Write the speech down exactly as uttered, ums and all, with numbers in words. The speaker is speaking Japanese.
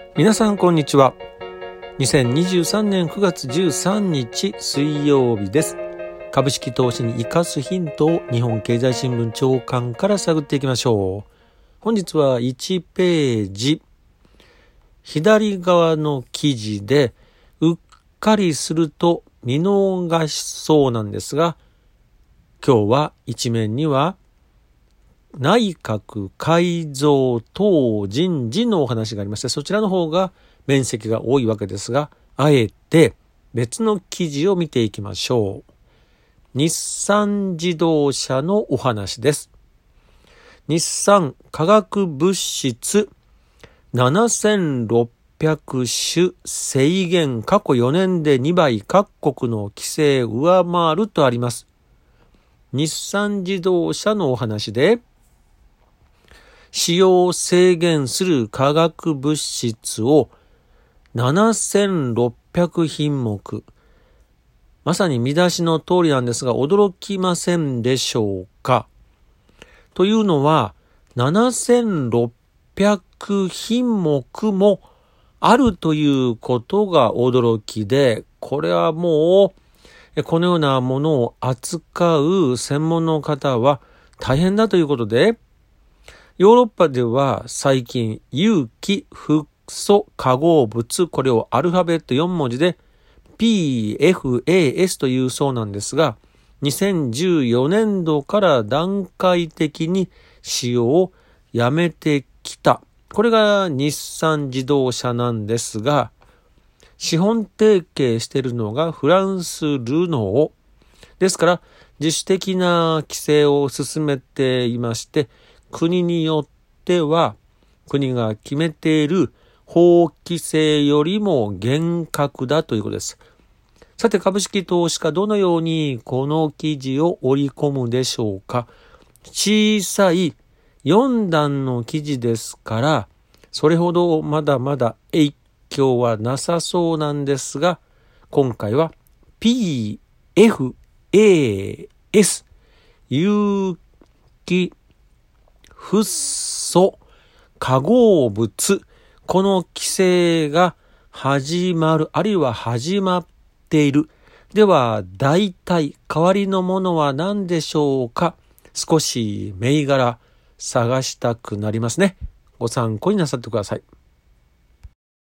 皆さんこんにちは。にせんにじゅうさんねんくがつじゅうさんにち水曜日です。株式投資に生かすヒントを日本経済新聞長官から探っていきましょう。本日はいちページ左側の記事でうっかりすると見逃しそうなんですが、今日は一面には内閣改造等人事のお話がありまして、そちらの方が面積が多いわけですが、あえて別の記事を見ていきましょう。日産自動車のお話です。日産化学物質ななせんろっぴゃくしゅ制限過去よねんでにばい各国の規制上回るとあります。日産自動車のお話で、使用を制限する化学物質をななせんろっぴゃくひんもく、まさに見出しの通りなんですが、驚きませんでしょうか。というのはななせんろっぴゃくひんもくもあるということが驚きで、これはもうこのようなものを扱う専門の方は大変だということで、ヨーロッパでは最近有機フッ素化合物、これをアルファベットよんもじで ピーエフエーエス というそうなんですが、にせんじゅうよねんどから段階的に使用をやめてきた。これが日産自動車なんですが、資本提携しているのがフランスルノーですから、自主的な規制を進めていまして、国によっては国が決めている法規制よりも厳格だということです。さて、株式投資家どのようにこの記事を織り込むでしょうか。小さいよんだんの記事ですから、それほどまだまだ影響はなさそうなんですが、今回は ピーエフエーエス 有機フッ素化合物、この規制が始まる、あるいは始まっている。では大体代わりのものは何でしょうか。少し銘柄探したくなりますね。ご参考になさってください。